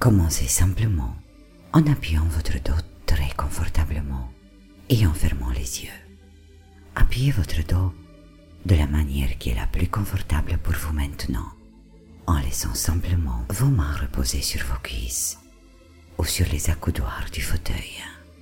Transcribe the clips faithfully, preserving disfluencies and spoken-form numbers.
Commencez simplement en appuyant votre dos très confortablement et en fermant les yeux. Appuyez votre dos de la manière qui est la plus confortable pour vous maintenant, en laissant simplement vos mains reposer sur vos cuisses ou sur les accoudoirs du fauteuil.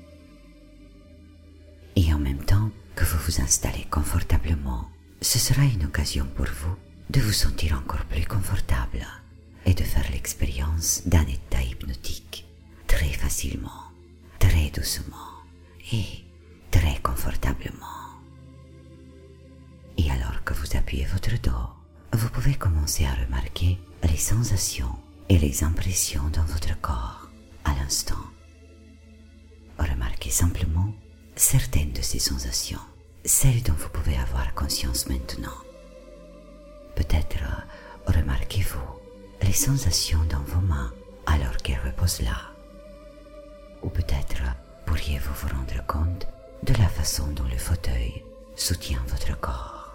Et en même temps que vous vous installez confortablement, ce sera une occasion pour vous de vous sentir encore plus confortable et de faire l'expérience d'un état hypnotique très facilement, très doucement et très confortablement. Et alors que vous appuyez votre dos, vous pouvez commencer à remarquer les sensations et les impressions dans votre corps à l'instant. Remarquez simplement certaines de ces sensations, celles dont vous pouvez avoir conscience maintenant. Peut-être remarquez-vous les sensations dans vos mains alors qu'elles reposent là. Ou peut-être pourriez-vous vous rendre compte de la façon dont le fauteuil soutient votre corps.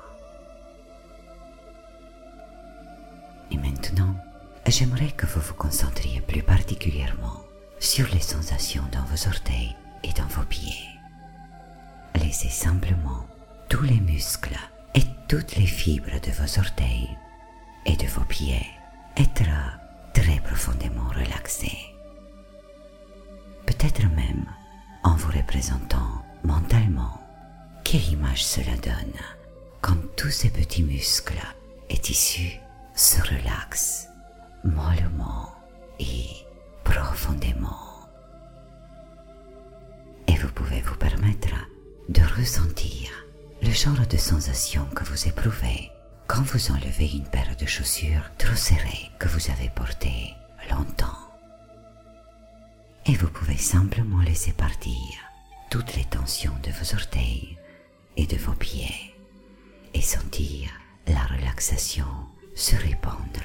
Et maintenant, j'aimerais que vous vous concentriez plus particulièrement sur les sensations dans vos orteils et dans vos pieds. Laissez simplement tous les muscles et toutes les fibres de vos orteils et de vos pieds être très profondément relaxés. Peut-être même en vous représentant mentalement quelle image cela donne quand tous ces petits muscles et tissus se relaxent mollement et profondément. Et vous pouvez vous permettre de ressentir le genre de sensation que vous éprouvez quand vous enlevez une paire de chaussures trop serrées que vous avez portées longtemps. Et vous pouvez simplement laisser partir toutes les tensions de vos orteils et de vos pieds et sentir la relaxation se répandre.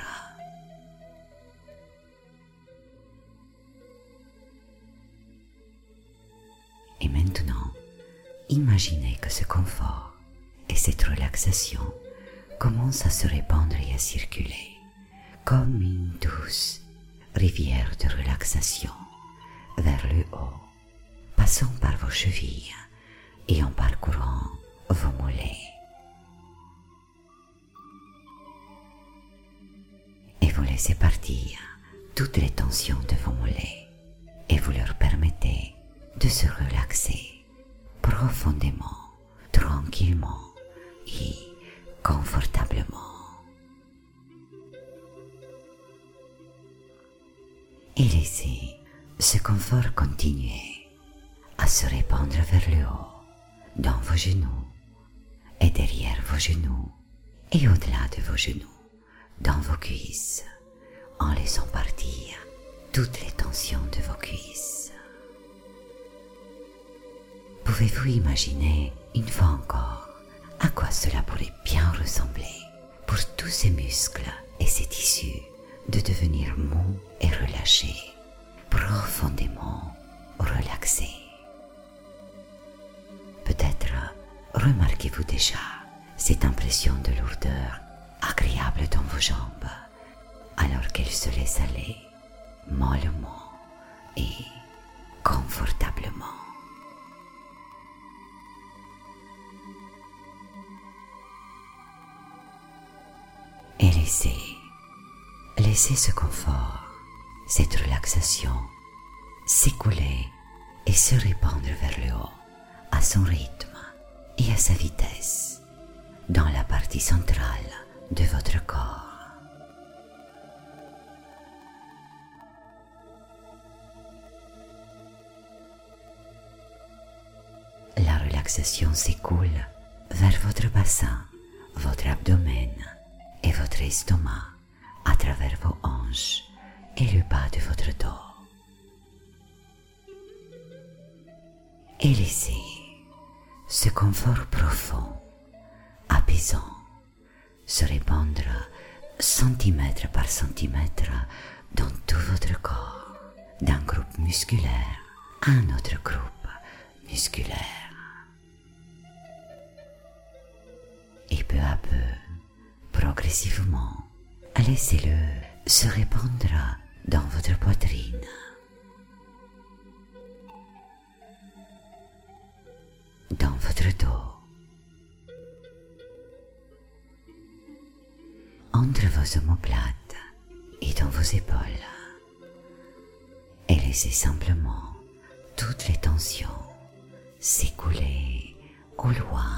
Et maintenant, imaginez que ce confort et cette relaxation commencent à se répandre et à circuler comme une douce rivière de relaxation vers le haut, passant par vos chevilles et en parcourant vos mollets. Et vous laissez partir toutes les tensions de vos mollets et vous leur permettez de se relaxer profondément, tranquillement et confortablement. Et laissez ce confort continuer à se répandre vers le haut, dans vos genoux et derrière vos genoux et au-delà de vos genoux, dans vos cuisses, en laissant partir toutes les tensions de vos cuisses. Pouvez-vous imaginer une fois encore à quoi cela pourrait bien ressembler pour tous ces muscles et ces tissus de devenir mous et relâchés, profondément relaxés? Peut-être remarquez-vous déjà cette impression de lourdeur agréable dans vos jambes alors qu'elles se laissent aller mollement et confortablement. Et laissez, laissez ce confort, cette relaxation s'écouler et se répandre vers le haut à son rythme et à sa vitesse dans la partie centrale de votre corps. La relaxation s'écoule vers votre bassin, votre abdomen et votre estomac à travers vos hanches et le bas de votre dos. Et laissez ce confort profond, apaisant, se répandre centimètre par centimètre dans tout votre corps, d'un groupe musculaire à un autre groupe musculaire. Et peu à peu, progressivement, laissez-le se répandre dans votre poitrine. Dans votre dos. Entre vos omoplates et dans vos épaules. Et laissez simplement toutes les tensions s'écouler au loin.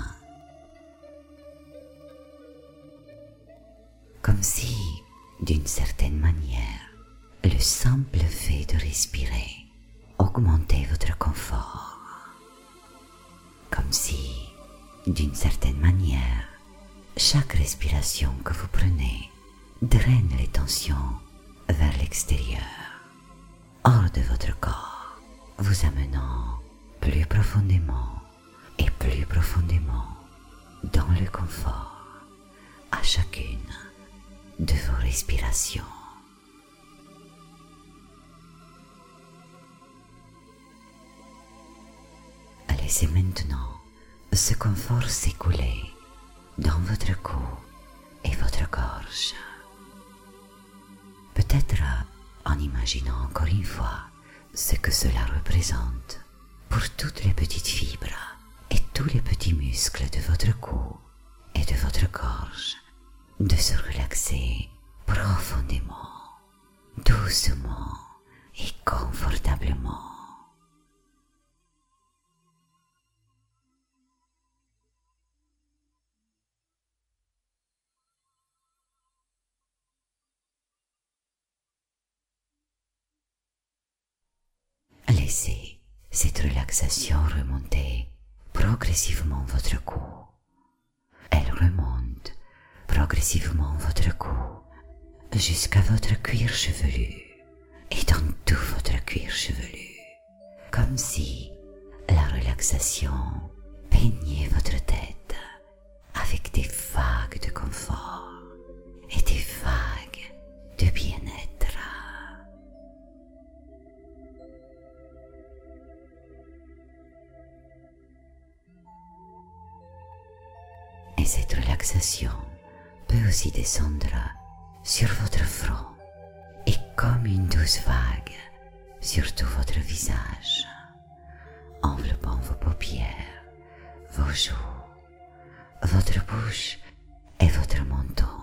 Comme si, d'une certaine manière, le simple fait de respirer augmentait votre confort. Comme si, d'une certaine manière, chaque respiration que vous prenez draine les tensions vers l'extérieur, hors de votre corps, vous amenant plus profondément et plus profondément dans le confort à chacune de vos respirations. Laissez maintenant ce confort s'écouler dans votre cou et votre gorge. Peut-être en imaginant encore une fois ce que cela représente pour toutes les petites fibres et tous les petits muscles de votre cou et de votre gorge de se relaxer profondément, doucement et confortablement. Laissez cette relaxation remonter progressivement votre cou. Elle remonte progressivement votre cou jusqu'à votre cuir chevelu et dans tout votre cuir chevelu, comme si la relaxation peignait votre tête avec des vagues de confort et des vagues de bien-être. Et cette relaxation peut aussi descendre sur votre front et comme une douce vague sur tout votre visage, enveloppant vos paupières, vos joues, votre bouche et votre menton.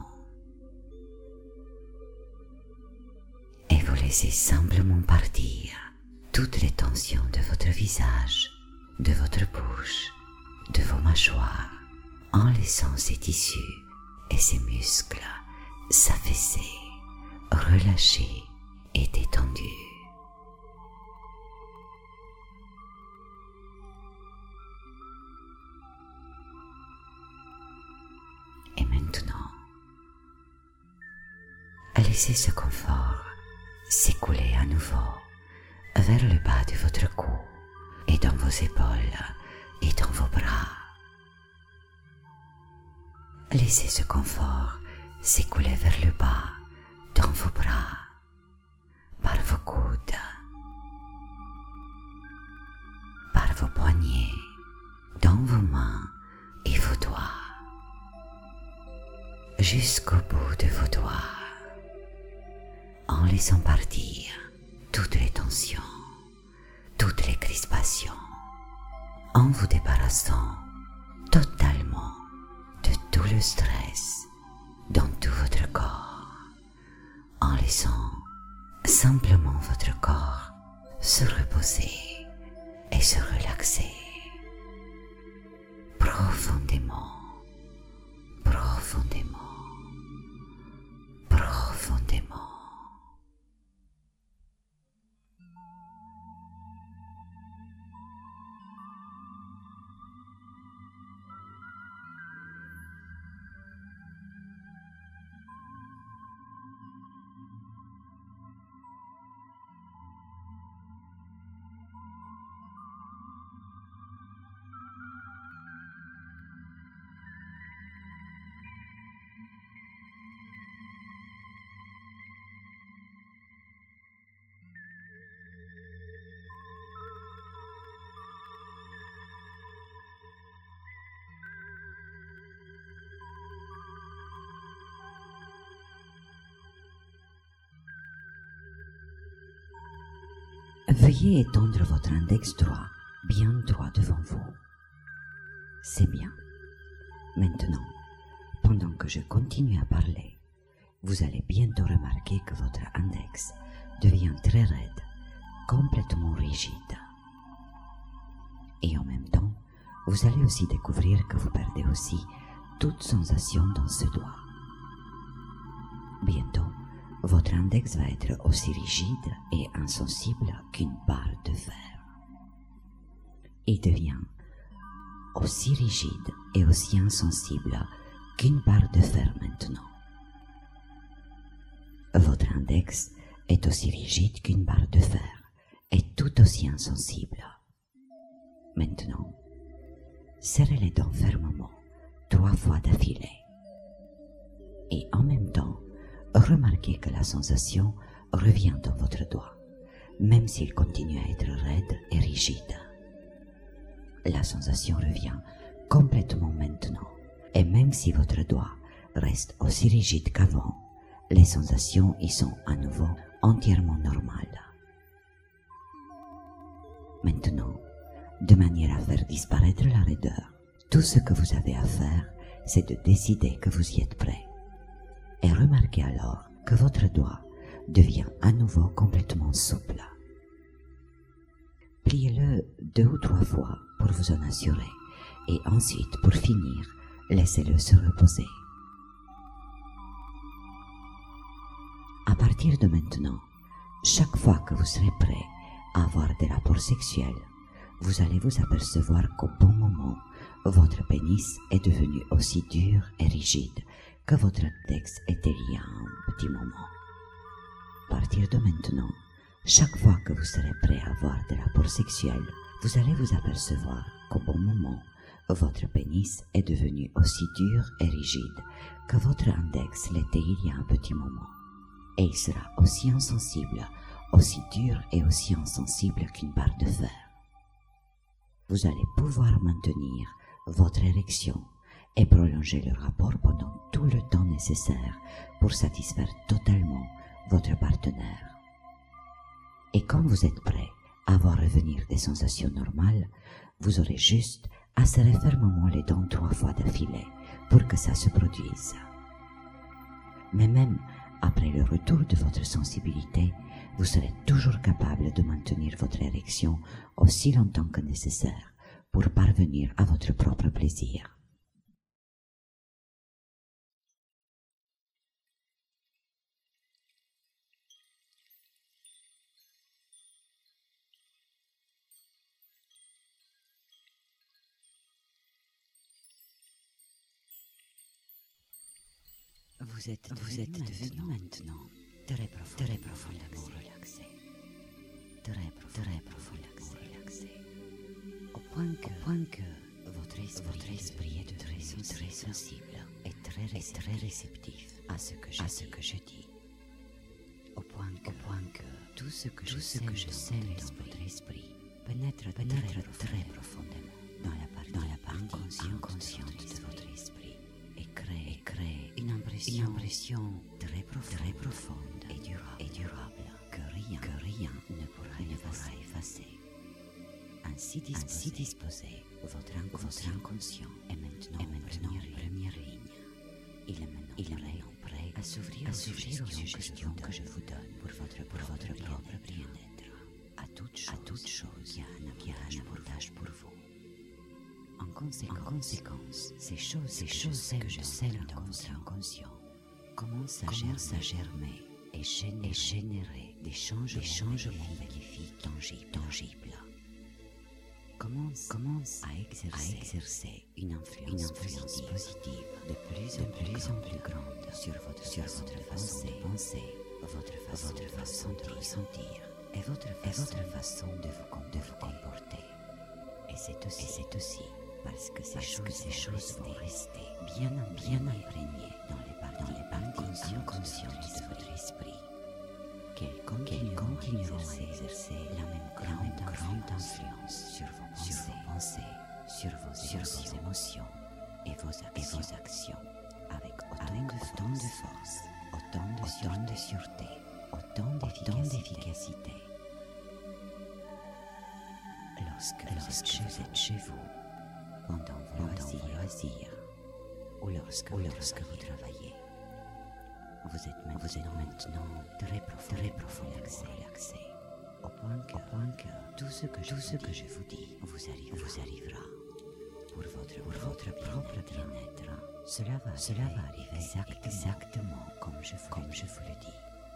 Et vous laissez simplement partir toutes les tensions de votre visage, de votre bouche, de vos mâchoires, en laissant ces tissus et ces muscles s'affaisser, relâchés et détendus. Et maintenant, laissez ce confort s'écouler à nouveau vers le bas de votre cou et dans vos épaules et dans vos bras. Laissez ce confort s'écouler vers le bas, dans vos bras, par vos coudes, par vos poignets, dans vos mains et vos doigts, jusqu'au bout de vos doigts, en laissant partir toutes les tensions, toutes les crispations, en vous débarrassant totalement de tout le stress dans tout votre corps, en laissant simplement votre corps se reposer et se relaxer profondément, profondément, profondément. Veuillez étendre votre index droit, bien droit devant vous. C'est bien. Maintenant, pendant que je continue à parler, vous allez bientôt remarquer que votre index devient très raide, complètement rigide. Et en même temps, vous allez aussi découvrir que vous perdez aussi toute sensation dans ce doigt. Bientôt, votre index va être aussi rigide et insensible qu'une barre de fer. Il devient aussi rigide et aussi insensible qu'une barre de fer maintenant. Votre index est aussi rigide qu'une barre de fer et tout aussi insensible. Maintenant, serrez les dents fermement trois fois d'affilée. Et en même temps, remarquez que la sensation revient dans votre doigt, même s'il continue à être raide et rigide. La sensation revient complètement maintenant, et même si votre doigt reste aussi rigide qu'avant, les sensations y sont à nouveau entièrement normales. Maintenant, de manière à faire disparaître la raideur, tout ce que vous avez à faire, c'est de décider que vous y êtes prêt. Et remarquez alors que votre doigt devient à nouveau complètement souple. Pliez-le deux ou trois fois pour vous en assurer, et ensuite, pour finir, laissez-le se reposer. À partir de maintenant, chaque fois que vous serez prêt à avoir des rapports sexuels, vous allez vous apercevoir qu'au bon moment, votre pénis est devenu aussi dur et rigide que votre index était il y a un petit moment. À partir de maintenant, chaque fois que vous serez prêt à avoir des rapports sexuels, vous allez vous apercevoir qu'au bon moment, votre pénis est devenu aussi dur et rigide que votre index l'était il y a un petit moment. Et il sera aussi insensible, aussi dur et aussi insensible qu'une barre de fer. Vous allez pouvoir maintenir votre érection et prolonger le rapport pendant tout le temps nécessaire pour satisfaire totalement votre partenaire. Et quand vous êtes prêt à voir revenir des sensations normales, vous aurez juste à serrer fermement les dents trois fois d'affilée pour que ça se produise. Mais même après le retour de votre sensibilité, vous serez toujours capable de maintenir votre érection aussi longtemps que nécessaire pour parvenir à votre propre plaisir. Vous êtes, vous êtes devenu maintenant très, profond, très profondément relaxé. Très, très profondément relaxé. Au point que, au point que votre, esprit, votre esprit est très, très sensible et très, et très réceptif à ce que je, à ce que je dis. Au point que, au point que tout ce que tout je sais, que je sais dans votre esprit pénètre, pénètre très, très profondément dans la partie, dans la partie inconsciente, inconsciente de votre esprit. Et crée, et crée une impression, une impression très, profonde, très profonde et durable, et durable que rien, que rien ne pourra, ne pourra effacer. Ainsi disposé, ainsi disposé votre, inconscient, votre inconscient est maintenant, est maintenant en première, première ligne. Il est maintenant, il est maintenant prêt à s'ouvrir aux suggestions, suggestions que je vous donne pour votre, pour votre propre bien-être. À toute chose, à toute chose, il y a un avantage pour vous. En conséquence, en conséquence, ces choses, ces choses que je sème dans votre inconscient commencent à germer, à germer et, générer, et générer des changements, des changements bénéfiques, tangibles, tangibles. Commence, commence à, exercer, à exercer une influence, une influence positive, de plus, de en, plus plus en plus grande sur votre, sur façon, votre façon de penser, votre façon, votre façon de ressentir et votre, et votre façon de vous, de vous comporter. Et c'est aussi, et c'est aussi parce que ces, parce choses, que ces choses vont rester bien, bien imprégnées dans les parties, dans les parties inconscientes de votre esprit, qu'elles continueront, continueront à exercer la même grande, la même grande influence sur vos pensées, sur vos, pensées, sur vos, sur émotions, vos émotions et vos actions, et vos actions avec autant, avec de, autant de force, autant de, autant de sûreté, autant d'efficacité. lorsque, lorsque vous êtes chez vous, pendant vos loisirs, ou lorsque, ou lorsque vous travaillez, vous êtes maintenant, vous êtes maintenant très, profond, très profondément relaxé, relaxé, au point que, au point que tout ce que, je, tout ce que je vous dis vous arrivera, vous arrivera pour votre, pour votre propre bien-être. Cela va, cela va arriver exactement, exactement comme, je vous, comme je vous le dis.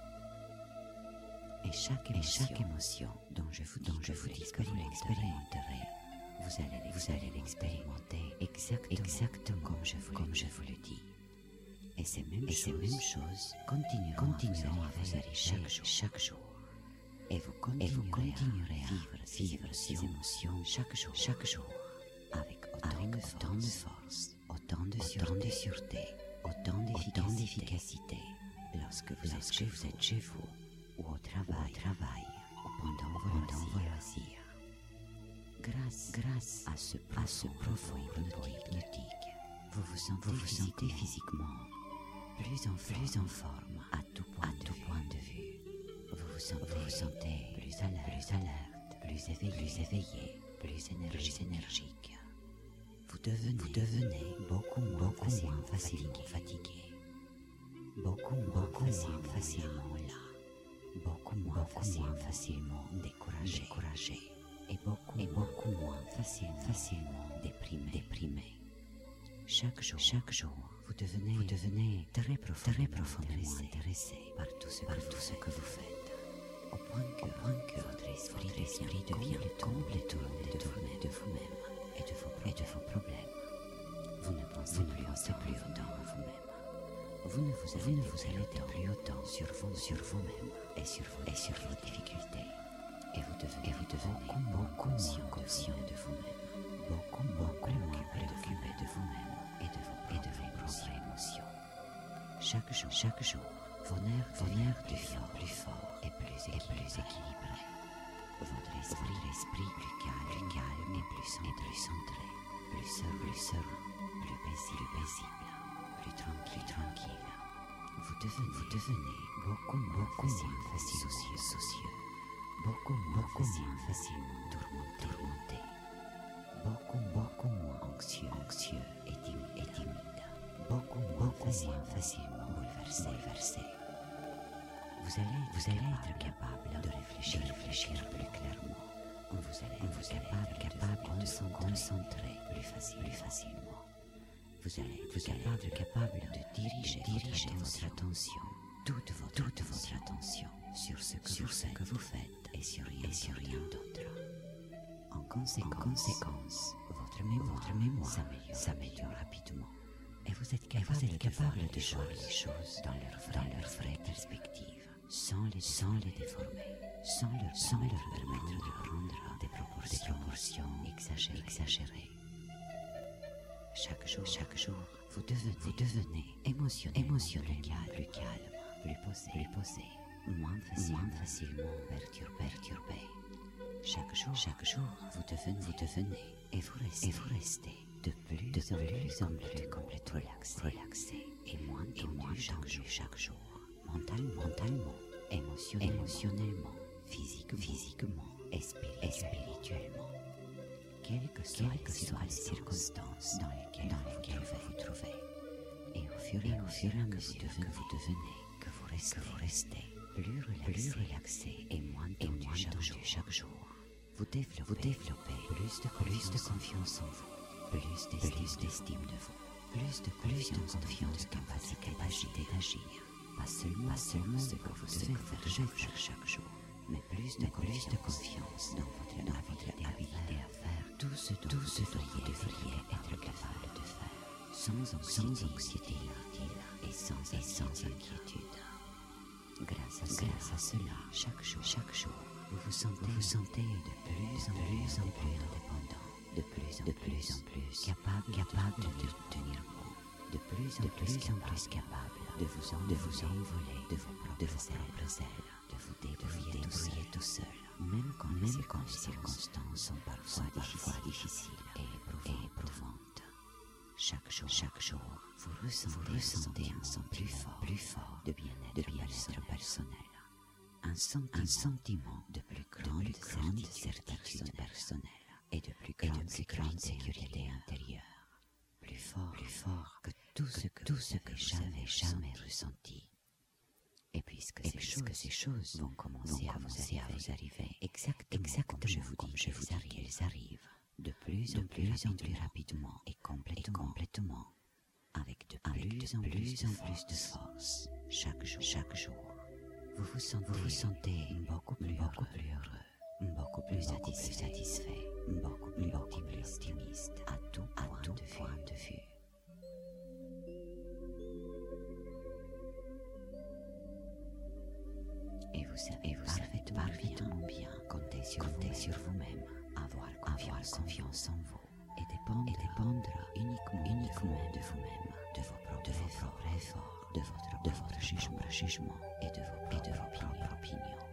Et chaque émotion, et chaque émotion dont je vous dis, dont je vous dis que vous l'expérimenterez, vous allez, vous allez l'expérimenter exactement, exactement comme, je vous, comme je vous le dis. Et ces mêmes, et choses, ces mêmes choses continueront, continueront à vous arriver chaque jour, chaque jour. Et vous continuerez, et vous continuerez à vivre, à vivre ces émotions chaque jour, chaque jour, avec autant, avec de, autant force, de force, autant de sûreté, autant de sûreté, autant d'efficacité, lorsque vous, lorsque êtes, chez vous êtes chez vous, ou au travail, au travail ou pendant vos loisirs. loisirs. Grâce, grâce à ce profond, à ce profond hypnotique, vous vous sentez, vous vous sentez physiquement plus en, plus en forme à tout point, à de, tout vue. point de vue. Vous vous sentez, vous vous sentez plus alerte, plus, alerte, plus éveillé, plus, éveillé, plus, énergique. plus énergique. Vous devenez, vous devenez beaucoup, beaucoup moins facilement fatigué, beaucoup, beaucoup moins facilement là, beaucoup moins, beaucoup facilement, moins facilement découragé, découragé et beaucoup, et beaucoup moins facilement, facilement déprimé, déprimé. Chaque jour, chaque jour, vous devenez, vous devenez très profondément, très profondément intéressé, intéressé par tout ce, par tout ce que vous faites, au point que, au point que votre esprit, votre esprit devient complètement détourné de vous-même et de vos, et de vos problèmes. Vous ne pensez, vous ne plus, pensez plus autant à vous-même. Vous ne vous, vous, ne vous arrêtez plus autant sur vous, sur vous-même et sur vos, et sur vos difficultés. Et vous devenez, et vous devenez beaucoup, beaucoup moins conscient de vous-même, beaucoup, beaucoup moins préoccupé de vous-même et de vos, et de vos propres émotions. Chaque jour, chaque jour, vos nerfs, vos nerfs deviennent plus forts et plus, et plus équilibrés. Votre esprit, votre esprit plus calme, plus calme et plus, et plus centré, plus serein, plus serein, plus paisible, plus paisible, plus tranquille, tranquille. Vous devenez, vous devenez beaucoup, beaucoup moins facile, soucieux, soucieux, beaucoup, beaucoup moins facilement tourmenté, tourmenté, beaucoup, beaucoup moins anxieux, anxieux et timide, et timide, beaucoup, beaucoup moins facilement bouleversé, bouleversé. Vous allez, vous allez être capable de réfléchir, de réfléchir plus clairement. Vous allez, vous allez capable, capable de se concentrer plus facile, plus facilement. Vous allez, vous allez capable, capable de diriger, diriger votre attention, toute votre, toute votre attention sur ce que, sur vous, ce faites, que vous faites et sur rien, et sur rien d'autre. En conséquence, en conséquence, votre mémoire, votre mémoire s'améliore, s'améliore rapidement. Et vous êtes capable, vous êtes capable de, de voir les choses dans leur vraie, dans leur vraie perspective, sans les, sans les déformer, sans leur, sans leur permettre de prendre des proportions, des proportions exagérées. exagérées. Chaque jour, chaque jour, vous devenez, vous devenez émotionnellement, émotionnellement plus calme, plus calme, plus posé, plus posé, moins facilement, moins facilement perturbé, perturbé. Chaque jour, chaque jour, vous devenez, vous devenez, et vous restez, et vous restez de plus, de en plus en plus complètement relaxé, relaxé, et moins, et moins chaque jour, chaque jour, mentalement, mentalement, émotionnellement, émotionnellement, physiquement, physiquement, et spirituellement. Quelles que soient, Quelles que soient les circonstances dans lesquelles, dans lesquelles vous vous trouvez, et au fur et, au fur et à mesure que vous, que vous devenez, que vous restez, que vous restez plus relaxé, plus relaxé et moins tendu chaque jour, chaque jour, vous développez, vous développez plus de, plus de confiance en vous, plus d'estime, plus d'estime de vous, plus de plus de confiance, capacité d'agir, d'agir, pas seulement, pas seulement ce que vous devez faire, faire chaque jour, mais plus de, plus de confiance dans votre, dans votre habilité à faire tout ce dont, tout ce dont vous devriez être capable de faire, sans anxiété, sans anxiété inutile et sans, et sans inquiétude. Grâce à, cela, grâce à cela, chaque jour, chaque jour, vous vous sentez, vous vous sentez de plus en plus, en plus indépendant, de plus en, de plus, en plus capable, capable de, de tenir bon, de plus en, de plus, plus, en plus capable de vous, en, de vous envoler de vos propres, de vos propres ailes, de vous débrouiller, de vous débrouiller tout seul, même quand, même quand les circonstances sont parfois, parfois difficiles et éprouvantes. Chaque jour, chaque jour, vous ressentez, vous ressentez un sentiment plus fort, plus fort de bien-être, de bien-être personnel. Un sentiment, un sentiment de plus grande, de plus grande certitude personnelle. et de plus grande, et de plus grande sécurité intérieure, plus fort, plus fort que tout ce que, tout ce que vous n'avez jamais ressenti. Et puisque, et ces, puisque choses ces choses vont commencer, vont à, commencer à vous arriver exactement, exactement comme je vous dis, je vous dis qu'elles arrivent, de plus, de en, plus, plus en plus rapidement et complètement, et complètement avec de plus, avec de en, plus, plus en plus de force, chaque jour, chaque jour, vous vous sentez, vous vous sentez beaucoup plus beaucoup heureux, plus heureux, beaucoup plus satisfait, satisfait, beaucoup plus, beaucoup plus optimiste à tout, à point, tout de point de vue. Et vous savez, vous savez parfaitement bien compter sur, compter sur vous-même, avoir confiance, avoir confiance en vous et dépendre, et dépendre uniquement, uniquement de vous-même, de vos propres, de vos propres efforts, de votre, de votre jugement, jugement et de vos, et de vos propres opinions.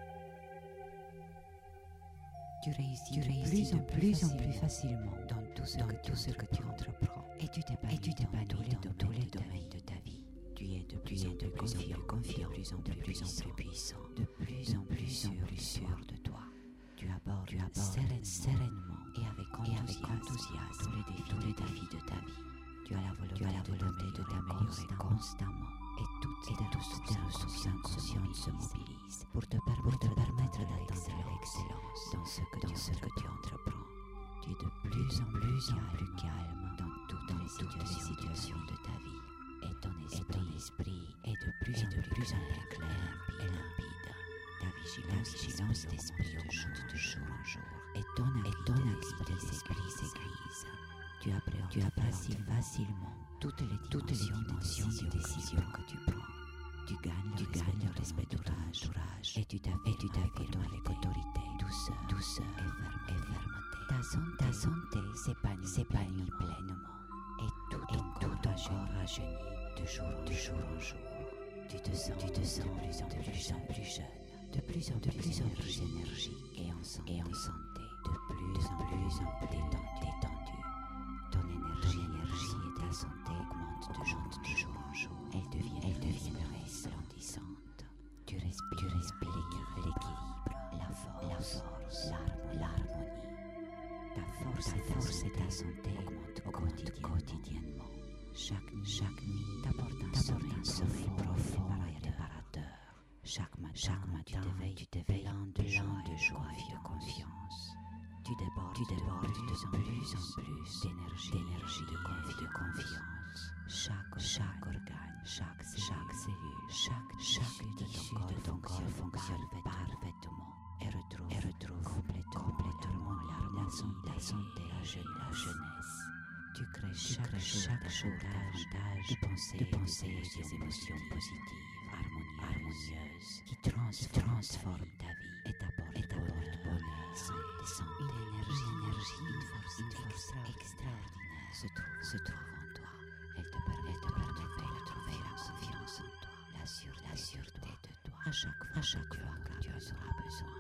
Tu réussis, tu réussis de plus en plus facilement dans tout ce, dans que, tout ce que tu entreprends et tu t'épanouis dans, dans, dans tous les domaines de ta vie. Tu es de plus en plus confiant, confiant, de plus en plus puissant, de plus en plus sûr, sûr de toi. Tu abordes, tu abordes sereine, sereinement et avec enthousiasme, et avec enthousiasme tous les défis, tous les défis de ta vie. Tu as la volonté, tu as la volonté de t'améliorer constamment et toutes tes ressources inconscientes se mobilisent pour te permettre, te permettre d'atteindre l'excellence dans ce que, dans ce que tu entreprends. Tu es de plus en plus, en plus calme dans toutes, dans les, situations, les situations de ta vie. Et ton esprit, et ton esprit est de plus, est en, de plus, plus en plus clair et limpide. Ta vigilance, ta vigilance d'esprit augmente de jour en jour. Et ton, et ton esprit s'aiguise. Tu appréhendes, tu appréhendes facilement toutes les dimensions, toutes les dimensions des décisions que tu prends. Tu gagnes, tu gagnes le respect de ton entourage. Et tu t'affirmes avec autorité, douceur, douceur et, ferme, et fermeté. Ta santé, ta santé s'épanouit, s'épanouit pleinement. Et tout, et tout ton corps rajeunit de jour, de jour en jour. Tu te sens, tu te sens de plus en plus, plus, en plus jeune, de plus en plus, plus, en plus énergique et en santé, et en santé, de plus en plus en plus détendu. Ton énergie, ton énergie et ta santé augmentent de jour, de jour en jour. Elles deviennent, elles deviennent resplendissantes. Tu respires, tu respires l'équilibre, la force, la force, l'harmonie. Ta force, ta force et ta santé augmentent, augmentent quotidiennement. Chaque nuit, chaque nuit t'apporte un sommeil, sommeil profond et réparateur. Chaque matin, chaque matin tu t'éveilles, tu t'éveilles plein de joie, de joie et de confiance. Tu débordes, tu débordes de plus en plus, plus d'énergie, d'énergie, de, confi- de confiance. Chaque, chaque organe, chaque, chaque cellule, chaque, chaque tissu de ton corps fonctionne parfaitement et retrouve, et retrouve complètement, complètement la, la santé, la santé, la jeunesse. Tu crées chaque, crées chaque jour davantage de pensées, de pensées et des émotions positives, harmonieuses, harmonieuses qui, trans, qui transforment ta vie et t'apportent, et t'apportent bonheur, santé, santé, une énergie, une énergie, une force, une force extraordinaire se trouve, se trouve en toi. Elle te permet, te permet de trouver la confiance en toi, la sûreté, la sûreté de toi. À chaque fois, à chaque fois que tu en auras besoin.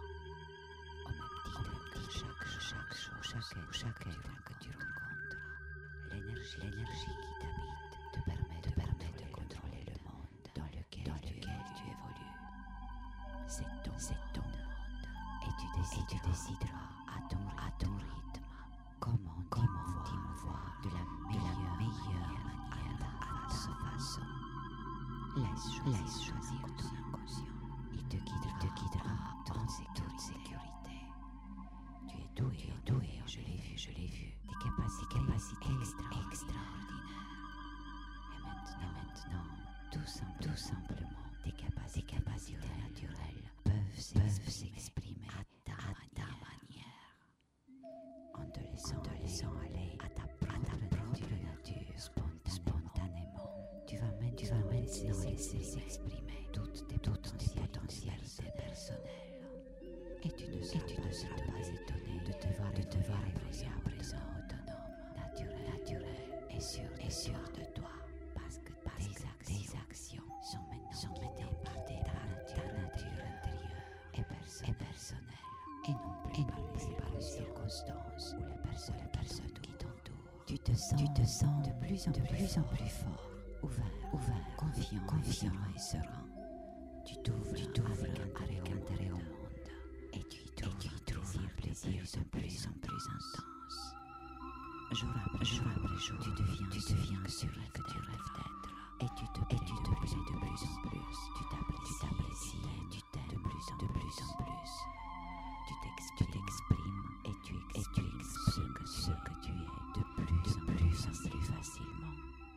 Au même titre que chaque, chaque chose, chaque être, chaque être que tu rencontres. L'énergie, l'énergie qui t'habite te permet, te permet de contrôler le monde dans lequel, dans tu, lequel tu évolues. C'est ton, c'est ton monde. Et tu décideras, et tu décideras à, ton, à ton rythme comment, comment t'émouvoir de la meilleure, meilleure manière à ta façon. Laisse, laisse choisir ton inconscient. Il te guidera, il te guidera en toute sécurité. Tu es doué, tu es doué, je l'ai vu, je l'ai vu. Des capacités, capacités extra, extraordinaires. Et maintenant, et maintenant tout, simple, tout simplement, tes capacités, des capacités naturelles peuvent, peuvent s'exprimer à ta, à ta manière. En te laissant, en te laissant aller à ta propre, à ta propre nature, spontanément. spontanément. Tu vas maintenant, tu vas maintenant laisser s'exprimer toutes tes, toutes tes potentialités personnelles. Et tu ne seras, tu ne seras pas étonné de te voir, de te voir évoluer à présent autonome, naturel, naturel et sûr, et sûr de toi. Parce que, parce tes, que actions, tes actions sont maintenant, sont maintenant par ta, ta nature intérieure et, perso- et personnelle. Et non plus, et non plus par les circonstances ou les personnes, les personnes qui t'entourent. Tu te sens, tu te sens de plus en, de plus, plus, en plus fort, ouvert, ouvert, confiant, confiant et serein. Tu t'ouvres, tu t'ouvres avec, avec intérêt au monde. Et tu y trouves, et tu y trouves un plaisir de plus en plus en plus intense. jour après jour, après jour, tu deviens, tu deviens celui que tu rêves d'être. Et tu te plais de plus en plus en plus. Tu t'apprécies, tu t'aimes de plus en plus en plus. Tu t'exprimes et tu exprimes ce que, ce que tu es de plus en plus en plus facilement.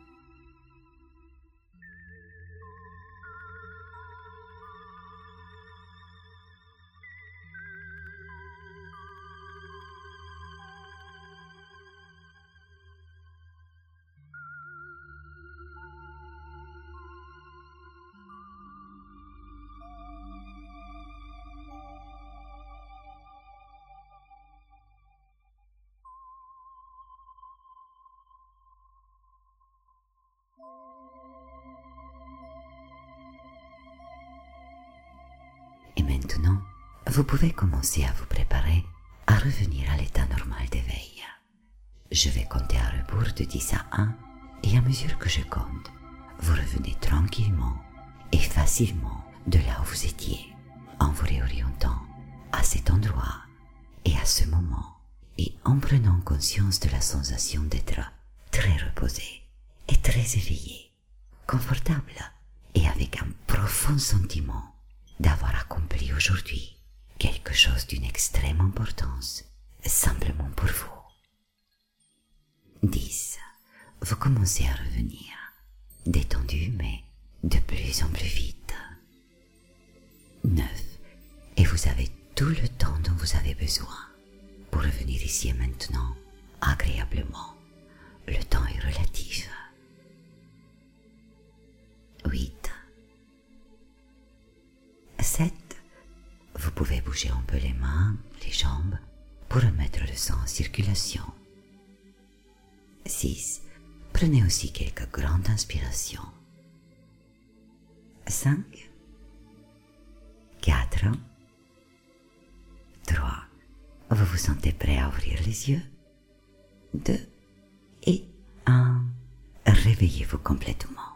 Et maintenant, vous pouvez commencer à vous préparer à revenir à l'état normal d'éveil. Je vais compter à rebours de dix à un et à mesure que je compte, vous revenez tranquillement et facilement de là où vous étiez en vous réorientant à cet endroit et à ce moment et en prenant conscience de la sensation d'être très reposé et très éveillé, confortable et avec un profond sentiment d'avoir accompli aujourd'hui quelque chose d'une extrême importance, simplement pour vous. dix. Vous commencez à revenir, détendu mais de plus en plus vite. neuf. Et vous avez tout le temps dont vous avez besoin pour revenir ici et maintenant, agréablement. Le temps est relatif. huit. sept. Vous pouvez bouger un peu les mains, les jambes, pour remettre le sang en circulation. six. Prenez aussi quelques grandes inspirations. cinq. quatre. trois. Vous vous sentez prêt à ouvrir les yeux. deux. Et un. Réveillez-vous complètement.